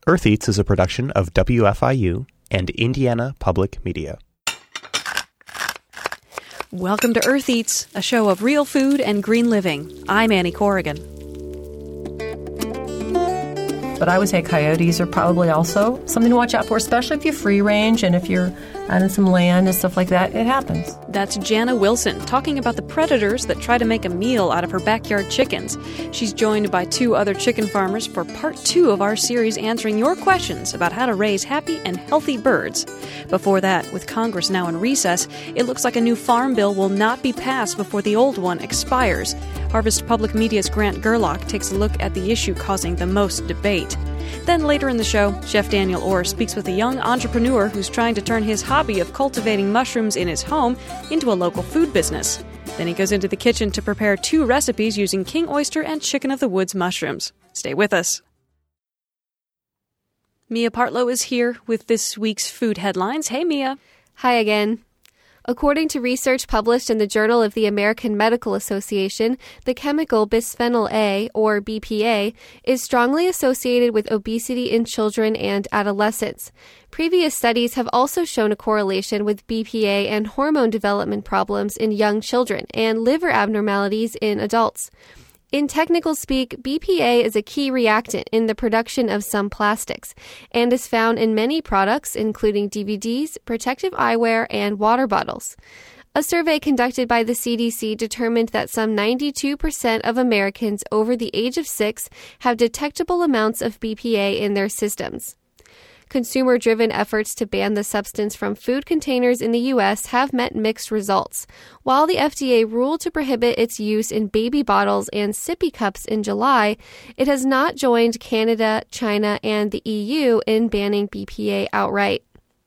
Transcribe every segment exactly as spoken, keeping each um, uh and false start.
Earth Eats is a production of W F I U and Indiana Public Media. Welcome to Earth Eats, a show of real food and green living. I'm Annie Corrigan. But I would say coyotes are probably also something to watch out for, especially if you're free range and if you're out in some land and stuff like that. It happens. That's Jana Wilson talking about the predators that try to make a meal out of her backyard chickens. She's joined by two other chicken farmers for part two of our series answering your questions about how to raise happy and healthy birds. Before that, with Congress now in recess, it looks like a new farm bill will not be passed before the old one expires. Harvest Public Media's Grant Gerlach takes a look at the issue causing the most debate. Then later in the show, Chef Daniel Orr speaks with a young entrepreneur who's trying to turn his hobby of cultivating mushrooms in his home into a local food business. Then he goes into the kitchen to prepare two recipes using king oyster and chicken of the woods mushrooms. Stay with us. Mia Partlow is here with this week's food headlines. Hey, Mia. Hi again. According to research published in the Journal of the American Medical Association, the chemical bisphenol A, or B P A, is strongly associated with obesity in children and adolescents. Previous studies have also shown a correlation with B P A and hormone development problems in young children and liver abnormalities in adults. In technical speak, B P A is a key reactant in the production of some plastics and is found in many products, including D V Ds, protective eyewear, and water bottles. A survey conducted by the C D C determined that some ninety-two percent of Americans over the age of six have detectable amounts of B P A in their systems. Consumer-driven efforts to ban the substance from food containers in the U S have met mixed results. While the F D A ruled to prohibit its use in baby bottles and sippy cups in July, it has not joined Canada, China, and the E U in banning B P A outright.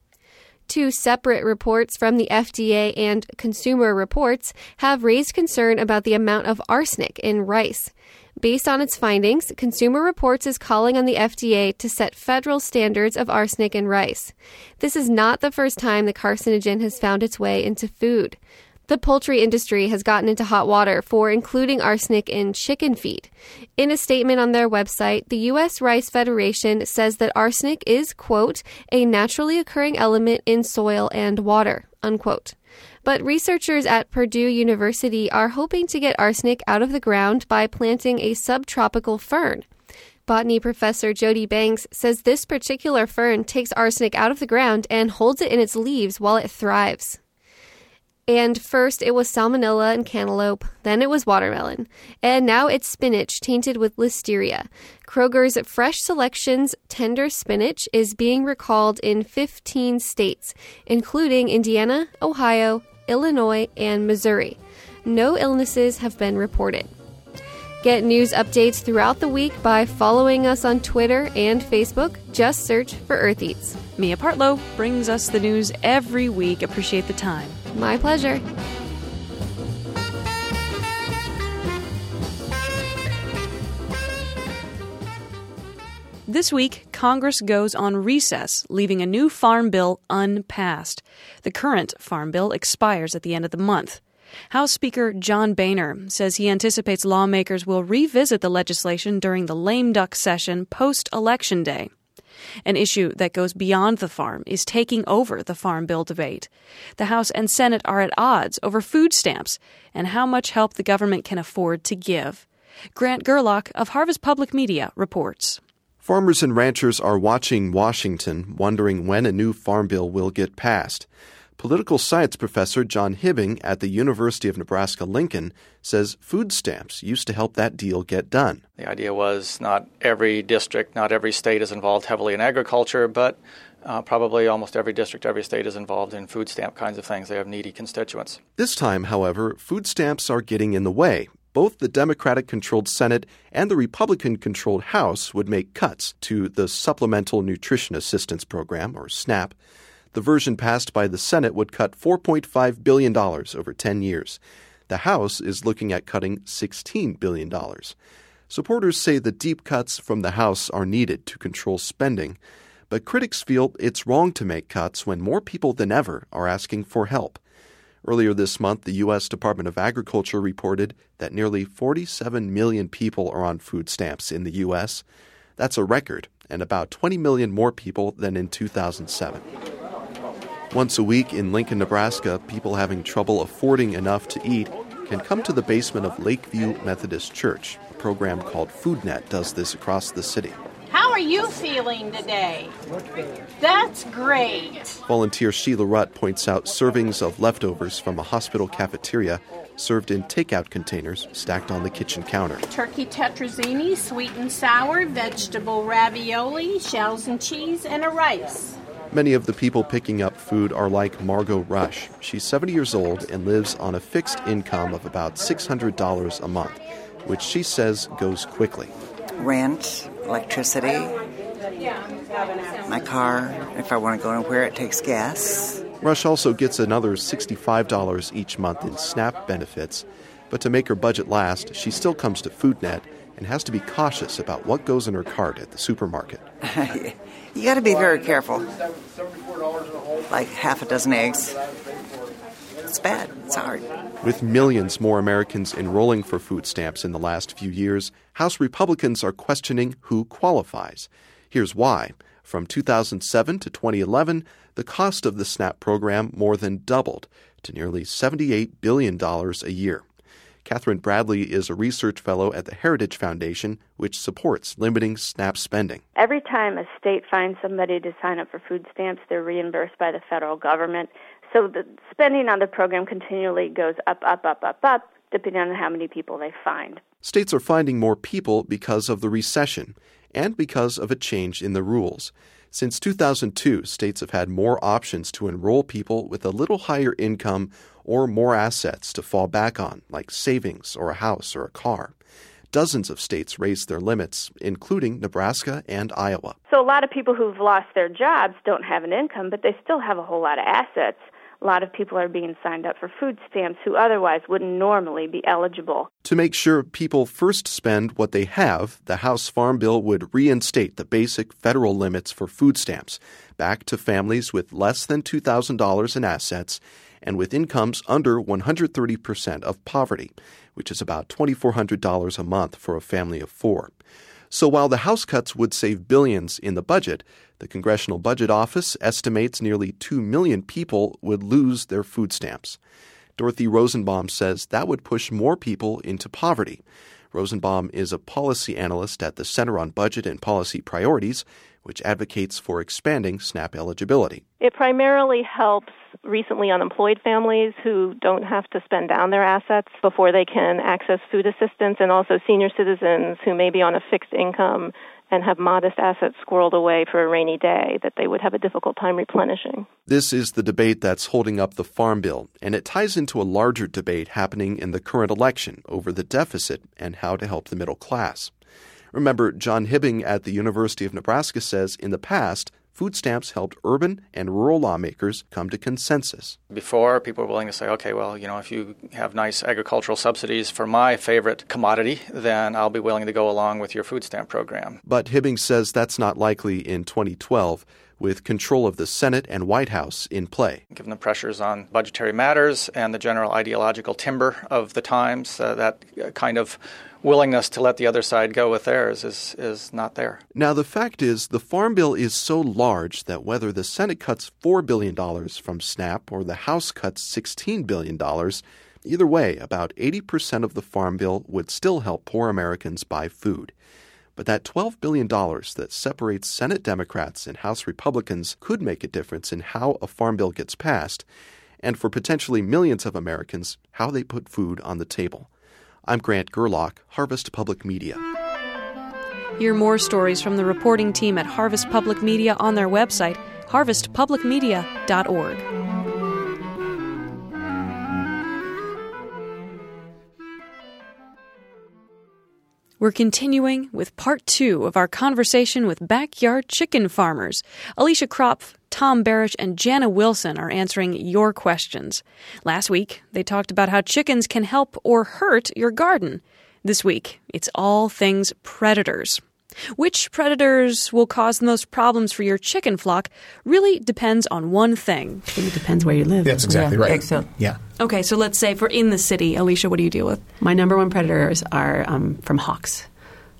Two separate reports from the F D A and Consumer Reports have raised concern about the amount of arsenic in rice. Based on its findings, Consumer Reports is calling on the F D A to set federal standards of arsenic in rice. This is not the first time the carcinogen has found its way into food. The poultry industry has gotten into hot water for including arsenic in chicken feed. In a statement on their website, the U S Rice Federation says that arsenic is, quote, a naturally occurring element in soil and water, unquote. But researchers at Purdue University are hoping to get arsenic out of the ground by planting a subtropical fern. Botany professor Jody Banks says this particular fern takes arsenic out of the ground and holds it in its leaves while it thrives. And first it was salmonella and cantaloupe, then it was watermelon, and now it's spinach tainted with listeria. Kroger's Fresh Selections Tender Spinach is being recalled in fifteen states, including Indiana, Ohio, Illinois, and Missouri. No illnesses have been reported. Get news updates throughout the week by following us on Twitter and Facebook. Just search for Earth Eats. Mia Partlow brings us the news every week. Appreciate the time. My pleasure. This week, Congress goes on recess, leaving a new farm bill unpassed. The current farm bill expires at the end of the month. House Speaker John Boehner says he anticipates lawmakers will revisit the legislation during the lame duck session post-Election Day. An issue that goes beyond the farm is taking over the farm bill debate. The House and Senate are at odds over food stamps and how much help the government can afford to give. Grant Gerlach of Harvest Public Media reports. Farmers and ranchers are watching Washington, wondering when a new farm bill will get passed. Political science professor John Hibbing at the University of Nebraska-Lincoln says food stamps used to help that deal get done. The idea was not every district, not every state is involved heavily in agriculture, but uh, probably almost every district, every state is involved in food stamp kinds of things. They have needy constituents. This time, however, food stamps are getting in the way. Both the Democratic-controlled Senate and the Republican-controlled House would make cuts to the Supplemental Nutrition Assistance Program, or SNAP. The version passed by the Senate would cut four point five billion dollars over ten years. The House is looking at cutting sixteen billion dollars. Supporters say the deep cuts from the House are needed to control spending, but critics feel it's wrong to make cuts when more people than ever are asking for help. Earlier this month, the U S Department of Agriculture reported that nearly forty-seven million people are on food stamps in the U S. That's a record, and about twenty million more people than in two thousand seven. Once a week in Lincoln, Nebraska, people having trouble affording enough to eat can come to the basement of Lakeview Methodist Church. A program called FoodNet does this across the city. How are you feeling today? That's great. Volunteer Sheila Rutt points out servings of leftovers from a hospital cafeteria served in takeout containers stacked on the kitchen counter. Turkey tetrazzini, sweet and sour, vegetable ravioli, shells and cheese, and a rice. Many of the people picking up food are like Margot Rush. She's seventy years old and lives on a fixed income of about six hundred dollars a month, which she says goes quickly. Rent, electricity, my car, if I want to go anywhere, it takes gas. Rush also gets another sixty-five dollars each month in SNAP benefits, but to make her budget last, she still comes to FoodNet and has to be cautious about what goes in her cart at the supermarket. You got to be very careful. Like half a dozen eggs. It's bad. It's hard. With millions more Americans enrolling for food stamps in the last few years, House Republicans are questioning who qualifies. Here's why. From two thousand seven to twenty eleven, the cost of the SNAP program more than doubled to nearly seventy-eight billion dollars a year. Catherine Bradley is a research fellow at the Heritage Foundation, which supports limiting SNAP spending. Every time a state finds somebody to sign up for food stamps, they're reimbursed by the federal government. So the spending on the program continually goes up, up, up, up, up, depending on how many people they find. States are finding more people because of the recession and because of a change in the rules. Since two thousand two, states have had more options to enroll people with a little higher income or more assets to fall back on, like savings or a house or a car. Dozens of states raised their limits, including Nebraska and Iowa. So a lot of people who've lost their jobs don't have an income, but they still have a whole lot of assets. A lot of people are being signed up for food stamps who otherwise wouldn't normally be eligible. To make sure people first spend what they have, the House Farm Bill would reinstate the basic federal limits for food stamps back to families with less than two thousand dollars in assets and with incomes under one hundred thirty percent of poverty, which is about two thousand four hundred dollars a month for a family of four. So while the House cuts would save billions in the budget, the Congressional Budget Office estimates nearly two million people would lose their food stamps. Dorothy Rosenbaum says that would push more people into poverty. Rosenbaum is a policy analyst at the Center on Budget and Policy Priorities, which advocates for expanding SNAP eligibility. It primarily helps recently unemployed families who don't have to spend down their assets before they can access food assistance, and also senior citizens who may be on a fixed income and have modest assets squirreled away for a rainy day that they would have a difficult time replenishing. This is the debate that's holding up the Farm Bill, and it ties into a larger debate happening in the current election over the deficit and how to help the middle class. Remember, John Hibbing at the University of Nebraska says in the past, food stamps helped urban and rural lawmakers come to consensus. Before, people were willing to say, okay, well, you know, if you have nice agricultural subsidies for my favorite commodity, then I'll be willing to go along with your food stamp program. But Hibbing says that's not likely in twenty twelve, with control of the Senate and White House in play. Given the pressures on budgetary matters and the general ideological timber of the times, uh, that kind of willingness to let the other side go with theirs is, is not there. Now, the fact is, the Farm Bill is so large that whether the Senate cuts four billion dollars from SNAP or the House cuts sixteen billion dollars, either way, about eighty percent of the Farm Bill would still help poor Americans buy food. But that twelve billion dollars that separates Senate Democrats and House Republicans could make a difference in how a Farm Bill gets passed, and for potentially millions of Americans, how they put food on the table. I'm Grant Gerlach, Harvest Public Media. Hear more stories from the reporting team at Harvest Public Media on their website, harvest public media dot org. We're continuing with part two of our conversation with backyard chicken farmers. Alicia Kropf, Tom Barish, and Jana Wilson are answering your questions. Last week, they talked about how chickens can help or hurt your garden. This week, it's all things predators. Which predators will cause the most problems for your chicken flock really depends on one thing. I think it depends where you live. That's exactly yeah, right. Excellent. Yeah. Okay, so let's say for in the city, Alicia, what do you deal with? My number one predators are um, from hawks.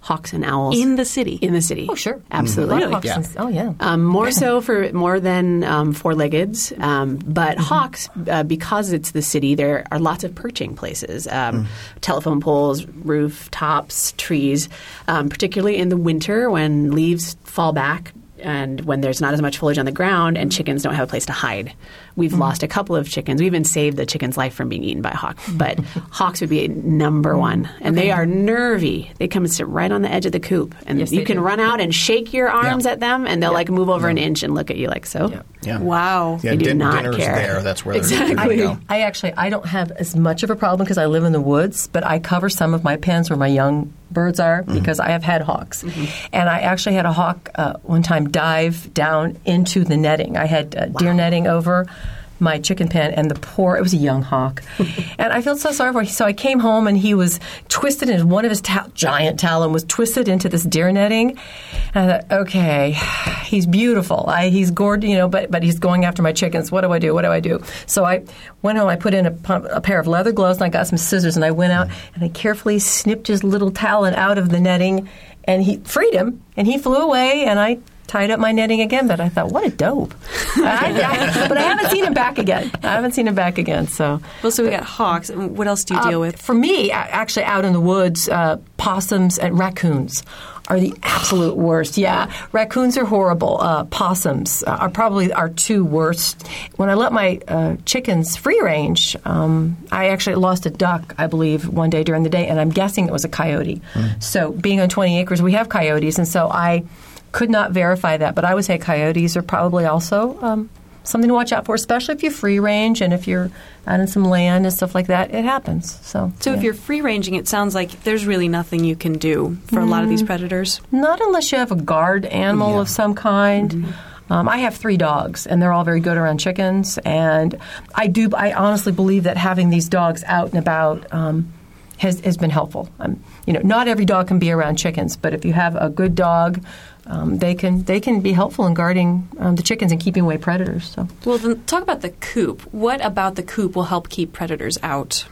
hawks and owls in the city. In the city. Oh, sure. Absolutely. Mm-hmm. Hawks Yeah. and- oh, yeah. Um, more so for more than um, four-leggeds, um, but Mm-hmm. hawks, uh, because it's the city, there are lots of perching places, um, Mm. telephone poles, rooftops, trees, um, particularly in the winter when leaves fall back and when there's not as much foliage on the ground and chickens don't have a place to hide. We've Mm-hmm. lost a couple of chickens. We even saved the chicken's life from being eaten by a hawk. But hawks would be number one. And Okay. they are nervy. They come and sit right on the edge of the coop. And Yes, you they can do. run out and shake your arms Yeah. at them, and they'll Yeah. like move over an inch and look at you like so. Yeah. Wow. Yeah, They do din- not dinner's care. there. That's where they're Exactly. going to go. I actually I don't have as much of a problem because I live in the woods, but I cover some of my pens where my young birds are because I have had hawks. And I actually had a hawk uh, one time dive down into the netting. I had uh, deer netting over my chicken pen, and the poor, it was a young hawk. And I felt so sorry for him. So I came home, and he was twisted, and one of his ta- giant talon was twisted into this deer netting. And I thought, okay, he's beautiful. I, he's gorgeous, you know, but, but he's going after my chickens. What do I do? What do I do? So I went home, I put in a, pump, a pair of leather gloves, and I got some scissors, and I went out, and I carefully snipped his little talon out of the netting, and he freed him, and he flew away, and I tied up my netting again, but I thought, what a dope. I, I, but I haven't seen him back again. I haven't seen him back again. So, Well, so we got hawks. What else do you deal uh, with? For me, a- actually, out in the woods, uh, possums and raccoons are the absolute worst. Yeah, raccoons are horrible. Uh, possums uh, are probably our two worst. When I let my uh, chickens free range, um, I actually lost a duck, I believe, one day during the day, and I'm guessing it was a coyote. So, being on twenty acres, we have coyotes, and so I could not verify that, but I would say coyotes are probably also um, something to watch out for, especially if you free range and if you're out in some land and stuff like that. It happens. So, So yeah. if you're free ranging, it sounds like there's really nothing you can do for a lot of these predators. Not unless you have a guard animal Yeah. of some kind. Um, I have three dogs, and they're all very good around chickens. And I do. I honestly believe that having these dogs out and about um, has has been helpful. Um, you know, not every dog can be around chickens, but if you have a good dog, um, they can they can be helpful in guarding um, the chickens and keeping away predators. So Well, then talk about the coop. What about the coop will help keep predators out?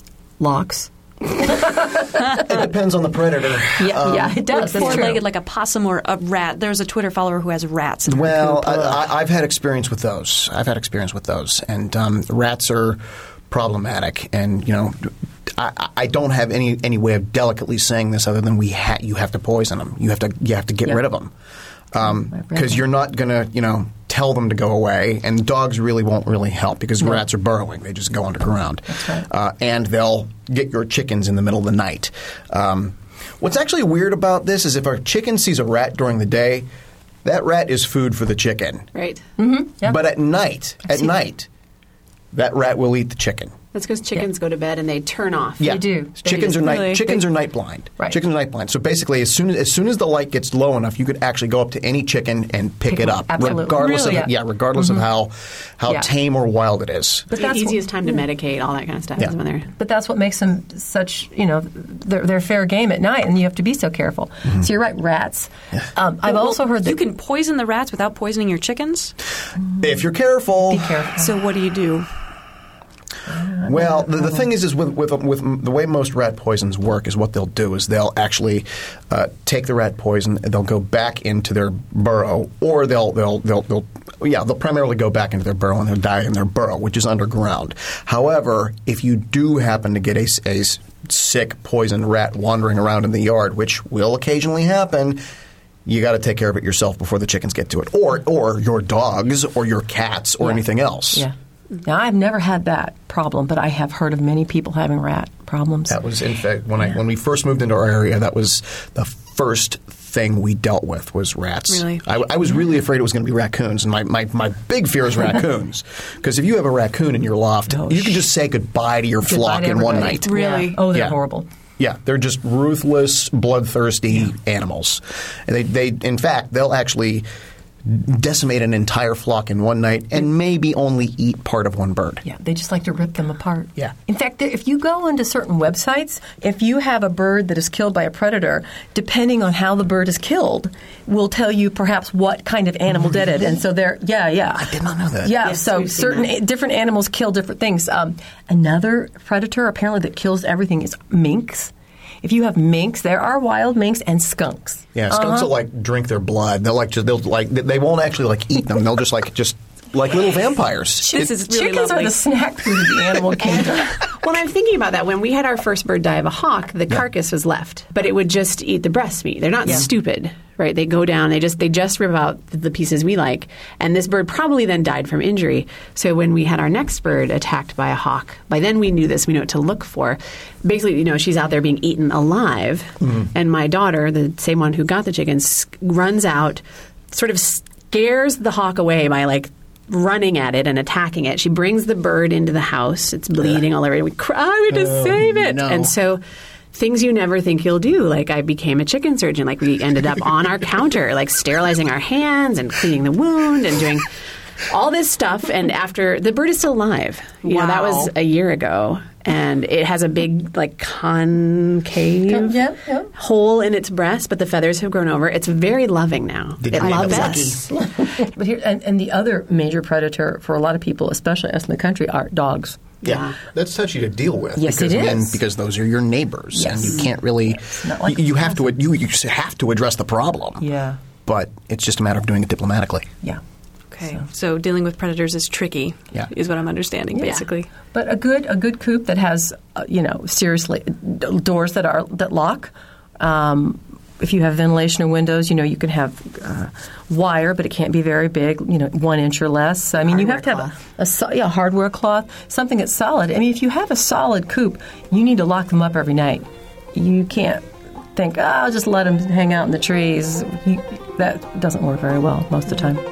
locks. It depends on the predator. Yeah, Um, yeah, it does. That's true. Four-legged like a possum or a rat. There's a Twitter follower who has rats in her Well, coop. I, I, I've had experience with those. I've had experience with those, and um, rats are problematic. And you know, I, I don't have any any way of delicately saying this other than we ha- you have to poison them. You have to you have to get Yeah. rid of them I've read because that. you're not going to you know tell them to go away. And dogs really won't really help because rats are burrowing; they just go underground. That's right. Uh, and they'll get your chickens in the middle of the night. Um, what's actually weird about this is if a chicken sees a rat during the day, that rat is food for the chicken. Right. Yeah. But at night, at night, that rat will eat the chicken. That's because chickens go to bed and they turn off. Yeah, They do. They Chickens do. are night. Really? Chickens They- are night blind. Right. Chickens are night blind. So basically, as soon as, as soon as the light gets low enough, you could actually go up to any chicken and pick, Pick it one. up, Absolutely. regardless Really? of Yeah. yeah, regardless of how how Yeah. tame or wild it is. But the that's easiest what, time to medicate, all that kind of stuff Yeah. is when they're. But that's what makes them such, you know, they're, they're fair game at night, and you have to be so careful. So you're right, rats. Um, I've Well, also heard that you can poison the rats without poisoning your chickens. If you're careful, be careful. So what do you do? Well, the, the thing is, is with, with with the way most rat poisons work is what they'll do is they'll actually uh, take the rat poison, and they'll go back into their burrow, or they'll they'll they'll, they'll yeah they'll primarily go back into their burrow and they'll die in their burrow, which is underground. However, if you do happen to get a, a sick poisoned rat wandering around in the yard, which will occasionally happen, you got to take care of it yourself before the chickens get to it, or or your dogs, or your cats, or Yeah. anything else. Yeah. Now, I've never had that problem, but I have heard of many people having rat problems. That was, in fact, when I when we first moved into our area, that was the first thing we dealt with was rats. Really? I, I was really afraid it was going to be raccoons, and my, my, my big fear is raccoons. Because if you have a raccoon in your loft, Oh, you can just say goodbye to your Goodbye flock to in one everybody. night. Really? Yeah. Oh, they're Yeah. horrible. Yeah, they're just ruthless, bloodthirsty animals. And they, they, in fact, they'll actually decimate an entire flock in one night and maybe only eat part of one bird. Yeah, they just like to rip them apart. Yeah. In fact, there- if you go onto certain websites, if you have a bird that is killed by a predator, depending on how the bird is killed, will tell you perhaps what kind of animal did it. And so they're, yeah, yeah. I did not know that. Yeah, Yes, so we've seen certain that. a- different animals kill different things. Um, another predator apparently that kills everything is minks. If you have minks, there are wild minks and skunks. Yeah, skunks Uh-huh. will like drink their blood. They'll like just they'll like they won't actually like eat them. They'll just like just like little vampires. This is really Chickens lovely. are the snack food of the animal kingdom. When I'm thinking about that, when we had our first bird die of a hawk, the carcass was left, but it would just eat the breast meat. They're not Yeah. stupid, right? They go down, they just they just rip out the pieces we like, and this bird probably then died from injury. So when we had our next bird attacked by a hawk, by then we knew this, we knew what to look for. Basically, you know, she's out there being eaten alive, Mm-hmm. and my daughter, the same one who got the chickens, runs out, sort of scares the hawk away by like running at it and attacking it. She brings the bird into the house. It's bleeding all over. We cry. We have to Oh, save it. no. And so things you never think you'll do. Like I became a chicken surgeon. Like we ended up on our counter, like sterilizing our hands and cleaning the wound and doing all this stuff. And after the bird is still alive. You know, that was Wow. a year ago. And it has a big, like, concave Yep, yep. hole in its breast, but the feathers have grown over. It's very loving now. Did it you loves end up us. But here, and, and the other major predator for a lot of people, especially us in the country, are dogs. Yeah, that's touchy to deal with. Yes, because, it again, is. because those are your neighbors, Yes. and you can't really. not like you, you a have to. You, you have to address the problem. Yeah. But it's just a matter of doing it diplomatically. Yeah. Okay, so dealing with predators is tricky, Yeah. is what I'm understanding, Yeah. basically. But a good a good coop that has uh, you know seriously d- doors that are that lock. Um, if you have ventilation or windows, you know you can have uh, wire, but it can't be very big. You know, one inch or less. I mean, you have to have a, a so- yeah, hardware cloth, something that's solid. I mean, if you have a solid coop, you need to lock them up every night. You can't think, oh, I'll just let them hang out in the trees. You, that doesn't work very well most of the time.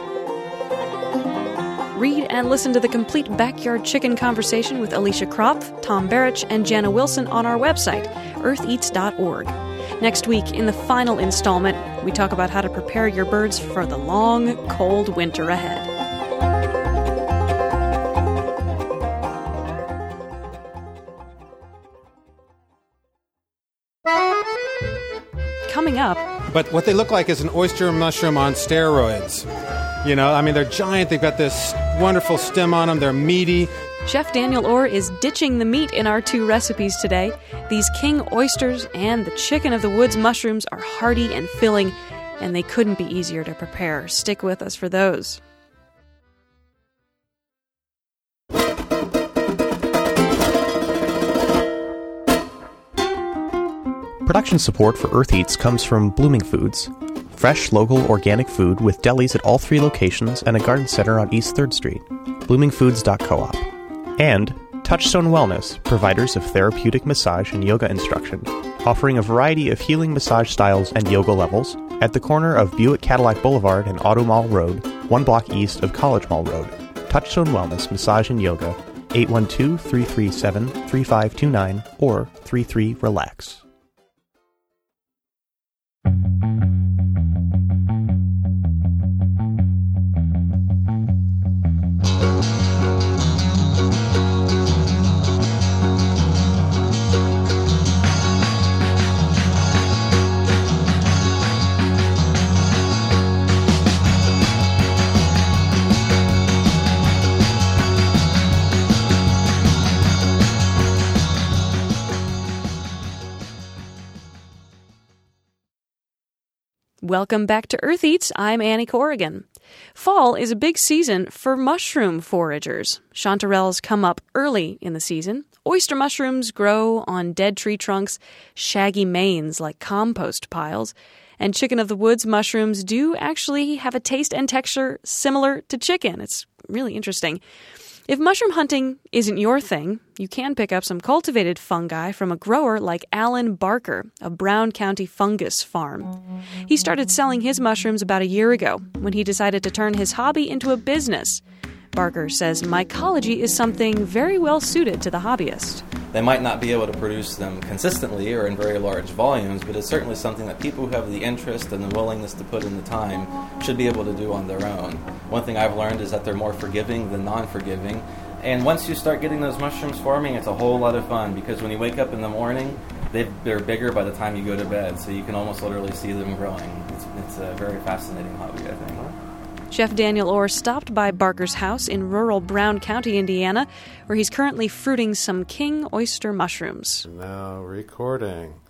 Read and listen to the complete Backyard Chicken conversation with Alicia Kropf, Tom Barrich, and Jana Wilson on our website, earth eats dot org. Next week, in the final installment, we talk about how to prepare your birds for the long, cold winter ahead. Coming up, But what they look like is an oyster mushroom on steroids. You know, I mean, they're giant. They've got this wonderful stem on them. They're meaty. Chef Daniel Orr is ditching the meat in our two recipes today. These king oysters and the chicken of the woods mushrooms are hearty and filling, and they couldn't be easier to prepare. Stick with us for those. Production support for Earth Eats comes from Blooming Foods, fresh, local, organic food with delis at all three locations and a garden center on East third Street, blooming foods dot coop, and Touchstone Wellness, providers of therapeutic massage and yoga instruction, offering a variety of healing massage styles and yoga levels at the corner of Buick Cadillac Boulevard and Auto Mall Road, one block east of College Mall Road. Touchstone Wellness Massage and Yoga, eight one two, three three seven, three five two nine or three three relax. Welcome back to Earth Eats. I'm Annie Corrigan. Fall is a big season for mushroom foragers. Chanterelles come up early in the season. Oyster mushrooms grow on dead tree trunks, shaggy manes like compost piles. And chicken of the woods mushrooms do actually have a taste and texture similar to chicken. It's really interesting. If mushroom hunting isn't your thing, you can pick up some cultivated fungi from a grower like Alan Barker of Brown County Fungus Farm. He started selling his mushrooms about a year ago when he decided to turn his hobby into a business. Barker says mycology is something very well suited to the hobbyist. They might not be able to produce them consistently or in very large volumes, but it's certainly something that people who have the interest and the willingness to put in the time should be able to do on their own. One thing I've learned is that they're more forgiving than non-forgiving. And once you start getting those mushrooms forming, it's a whole lot of fun because when you wake up in the morning, they're bigger by the time you go to bed, so you can almost literally see them growing. It's, it's a very fascinating hobby, I think. Chef Daniel Orr stopped by Barker's house in rural Brown County, Indiana, where he's currently fruiting some king oyster mushrooms. Now recording.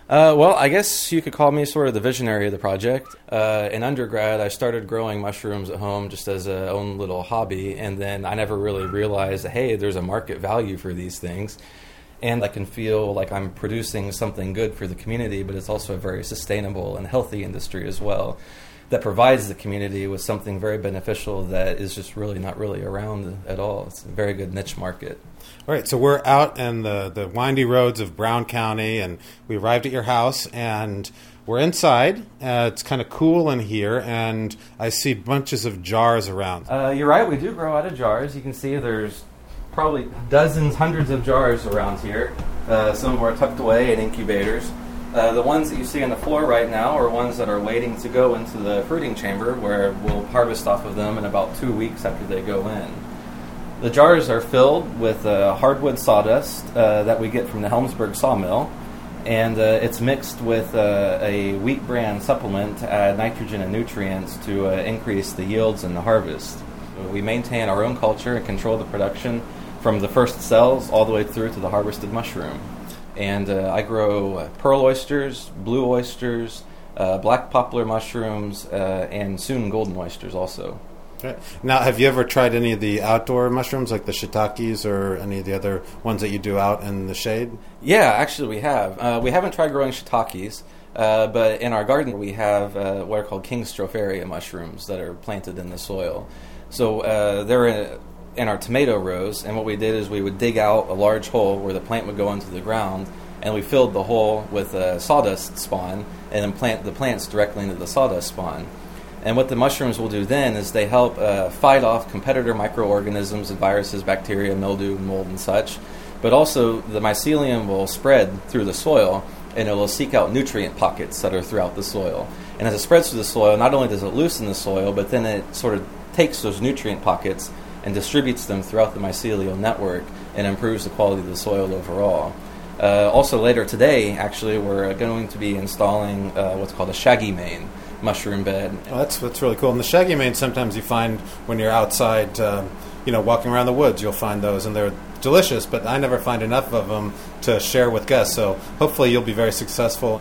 Uh, well, I guess you could call me sort of the visionary of the project. Uh, in undergrad, I started growing mushrooms at home just as a own little hobby, and then I never really realized, hey, there's a market value for these things. And I can feel like I'm producing something good for the community, but it's also a very sustainable and healthy industry as well that provides the community with something very beneficial that is just really not really around at all. It's a very good niche market. All right, so we're out in the, the windy roads of Brown County, and we arrived at your house, and we're inside. Uh, it's kind of cool in here, and I see bunches of jars around. Uh, you're right, we do grow out of jars. You can see there's probably dozens, hundreds of jars around here. Uh, some of them are tucked away in incubators. Uh, the ones that you see on the floor right now are ones that are waiting to go into the fruiting chamber, where we'll harvest off of them in about two weeks after they go in. The jars are filled with uh, hardwood sawdust uh, that we get from the Helmsburg sawmill, and uh, it's mixed with uh, a wheat bran supplement to add nitrogen and nutrients to uh, increase the yields in the harvest. We maintain our own culture and control the production from the first cells all the way through to the harvested mushroom. And uh, I grow uh, pearl oysters, blue oysters, uh, black poplar mushrooms, uh, and soon golden oysters also. Okay. Now, have you ever tried any of the outdoor mushrooms, like the shiitakes or any of the other ones that you do out in the shade? Yeah, actually we have. Uh, we haven't tried growing shiitakes, uh, but in our garden we have uh, what are called King Stropharia mushrooms that are planted in the soil. So uh, they're in, in our tomato rows, and what we did is we would dig out a large hole where the plant would go into the ground, and we filled the hole with a sawdust spawn, and then plant the plants directly into the sawdust spawn. And what the mushrooms will do then is they help uh, fight off competitor microorganisms and viruses, bacteria, mildew, mold, and such. But also the mycelium will spread through the soil, and it will seek out nutrient pockets that are throughout the soil. And as it spreads through the soil, not only does it loosen the soil, but then it sort of takes those nutrient pockets and distributes them throughout the mycelial network and improves the quality of the soil overall. Uh, also later today, actually, we're going to be installing uh, what's called a shaggy mane mushroom bed. Oh, that's that's really cool. And the shaggy mane sometimes you find when you're outside, uh, you know, walking around the woods, you'll find those, and they're delicious, but I never find enough of them to share with guests, so hopefully you'll be very successful.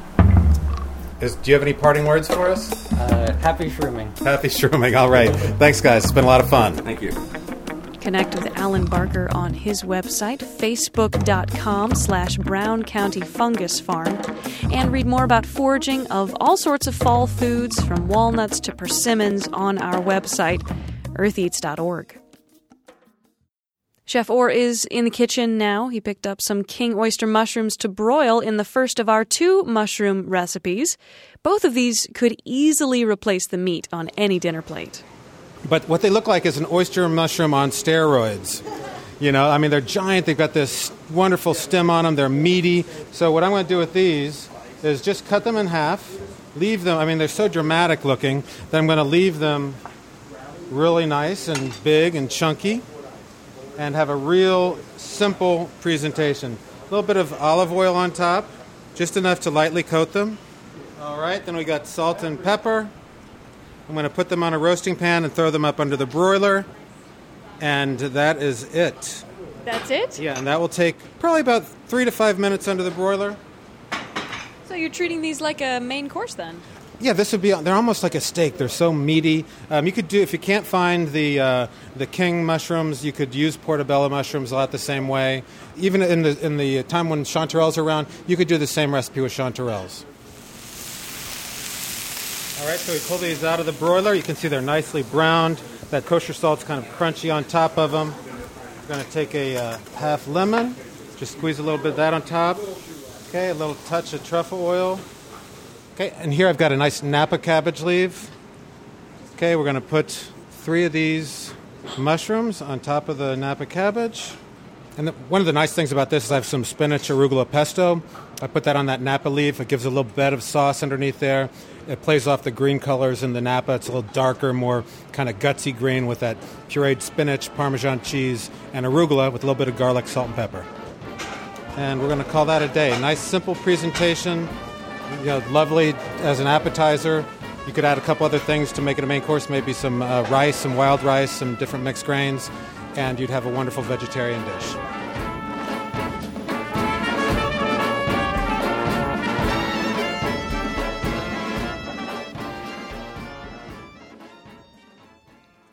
Is, do you have any parting words for us? Uh, happy shrooming. Happy shrooming. All right. Thanks, guys. It's been a lot of fun. Thank you. Connect with Alan Barker on his website, facebook.com slash Brown County Fungus Farm, and read more about foraging of all sorts of fall foods, from walnuts to persimmons, on our website, earth eats dot org. Chef Orr is in the kitchen now. He picked up some king oyster mushrooms to broil in the first of our two mushroom recipes. Both of these could easily replace the meat on any dinner plate. But what they look like is an oyster mushroom on steroids. You know, I mean, they're giant. They've got this wonderful stem on them. They're meaty. So what I'm going to do with these is just cut them in half, leave them. I mean, they're so dramatic looking that I'm going to leave them really nice and big and chunky and have a real simple presentation. A little bit of olive oil on top, just enough to lightly coat them. All right, then we got salt and pepper. I'm going to put them on a roasting pan and throw them up under the broiler, and that is it. That's it? Yeah, and that will take probably about three to five minutes under the broiler. So you're treating these like a main course then? Yeah, this would be, they're almost like a steak. They're so meaty. Um, you could do, if you can't find the uh, the king mushrooms, you could use portobello mushrooms a lot the same way. Even in the in the time when chanterelles are around, you could do the same recipe with chanterelles. All right, so we pull these out of the broiler. You can see they're nicely browned. That kosher salt's kind of crunchy on top of them. We're going to take a uh, half lemon, just squeeze a little bit of that on top. Okay, a little touch of truffle oil. Okay, and here I've got a nice Napa cabbage leaf. Okay, we're going to put three of these mushrooms on top of the Napa cabbage. And the, one of the nice things about this is I have some spinach arugula pesto. I put that on that Napa leaf. It gives a little bed of sauce underneath there. It plays off the green colors in the Napa. It's a little darker, more kind of gutsy green with that pureed spinach, Parmesan cheese, and arugula with a little bit of garlic, salt, and pepper. And we're going to call that a day. Nice, simple presentation. You know, lovely as an appetizer. You could add a couple other things to make it a main course, maybe some uh, rice, some wild rice, some different mixed grains, and you'd have a wonderful vegetarian dish.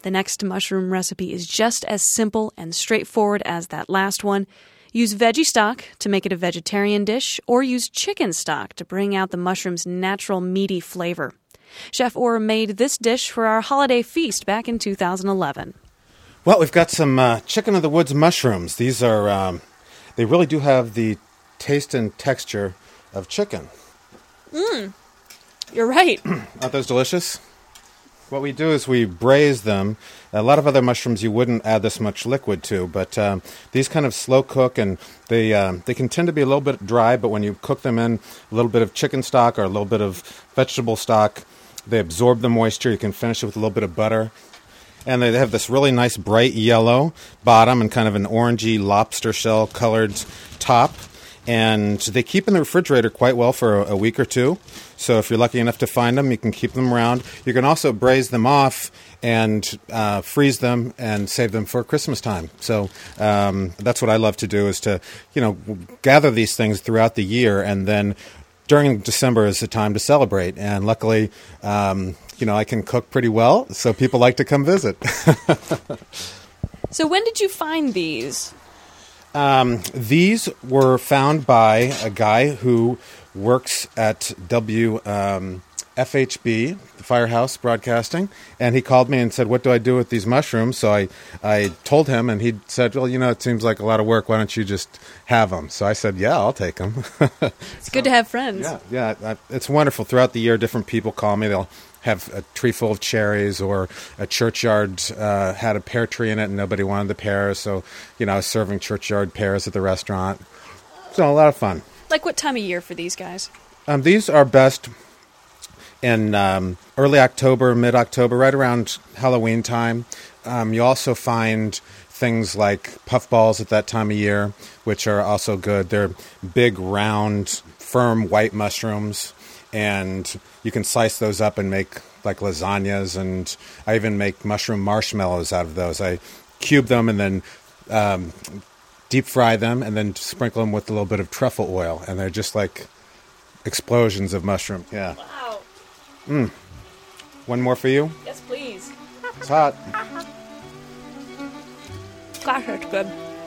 The next mushroom recipe is just as simple and straightforward as that last one. Use veggie stock to make it a vegetarian dish, or use chicken stock to bring out the mushroom's natural meaty flavor. Chef Orr made this dish for our holiday feast back in two thousand eleven. Well, we've got some uh, chicken of the woods mushrooms. These are, um, they really do have the taste and texture of chicken. Mmm, you're right. Aren't those delicious? What we do is we braise them. A lot of other mushrooms you wouldn't add this much liquid to, but um, these kind of slow cook, and they um, they can tend to be a little bit dry, but when you cook them in a little bit of chicken stock or a little bit of vegetable stock, they absorb the moisture. You can finish it with a little bit of butter. And they have this really nice bright yellow bottom and kind of an orangey lobster shell colored top. And they keep in the refrigerator quite well for a, a week or two. So if you're lucky enough to find them, you can keep them around. You can also braise them off and uh, freeze them and save them for Christmas time. So um, that's what I love to do, is to, you know, gather these things throughout the year, and then during December is the time to celebrate. And luckily, um, you know, I can cook pretty well, so people like to come visit. So when did you find these? Um, these were found by a guy who works at W F H B, the Firehouse Broadcasting, and he called me and said, "What do I do with these mushrooms?" So I, I told him, and he said, "Well, you know, it seems like a lot of work. Why don't you just have them?" So I said, "Yeah, I'll take them." It's good to have friends. Yeah, yeah, I, it's wonderful. Throughout the year, different people call me. They'll have a tree full of cherries, or a churchyard uh, had a pear tree in it and nobody wanted the pears. So, you know, I was serving churchyard pears at the restaurant. So a lot of fun. Like what time of year for these guys? Um, these are best in um, early October, mid-October, right around Halloween time. Um, you also find things like puffballs at that time of year, which are also good. They're big, round, firm white mushrooms. And you can slice those up and make like lasagnas, and I even make mushroom marshmallows out of those. I cube them and then um, deep fry them and then sprinkle them with a little bit of truffle oil, and they're just like explosions of mushroom. Yeah. Wow. Mm. One more for you? Yes, please. It's hot. Gosh, that's good.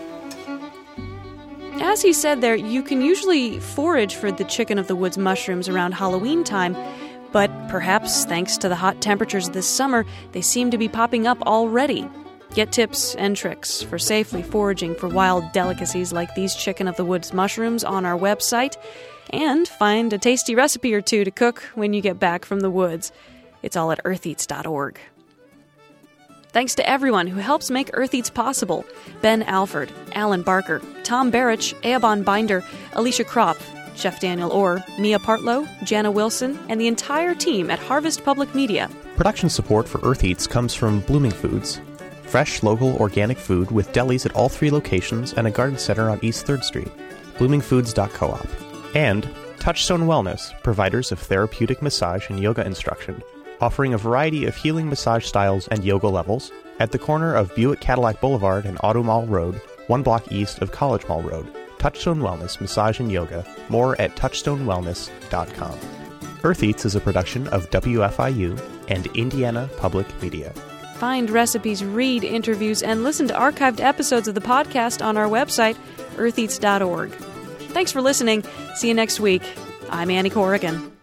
As he said there, you can usually forage for the chicken of the woods mushrooms around Halloween time, but perhaps thanks to the hot temperatures this summer, they seem to be popping up already. Get tips and tricks for safely foraging for wild delicacies like these chicken of the woods mushrooms on our website, and find a tasty recipe or two to cook when you get back from the woods. It's all at earth eats dot org. Thanks to everyone who helps make Earth Eats possible. Ben Alford, Alan Barker, Tom Barich, Eobon Binder, Alicia Kropp, Chef Daniel Orr, Mia Partlow, Jana Wilson, and the entire team at Harvest Public Media. Production support for Earth Eats comes from Blooming Foods. Fresh, local, organic food with delis at all three locations and a garden center on East third Street. blooming foods dot coop. And Touchstone Wellness, providers of therapeutic massage and yoga instruction, offering a variety of healing massage styles and yoga levels at the corner of Buick Cadillac Boulevard and Auto Mall Road, one block east of College Mall Road. Touchstone Wellness Massage and Yoga. More at touchstone wellness dot com. Earth Eats is a production of W F I U and Indiana Public Media. Find recipes, read interviews, and listen to archived episodes of the podcast on our website, earth eats dot org. Thanks for listening. See you next week. I'm Annie Corrigan.